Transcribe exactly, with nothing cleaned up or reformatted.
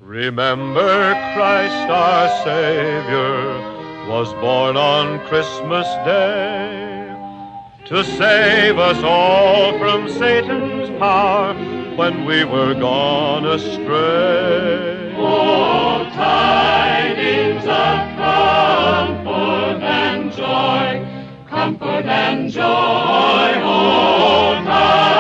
Remember Christ our Savior was born on Christmas Day to save us all from Satan's power when we were gone astray. Oh, tidings of comfort and joy, comfort and joy, oh, tidings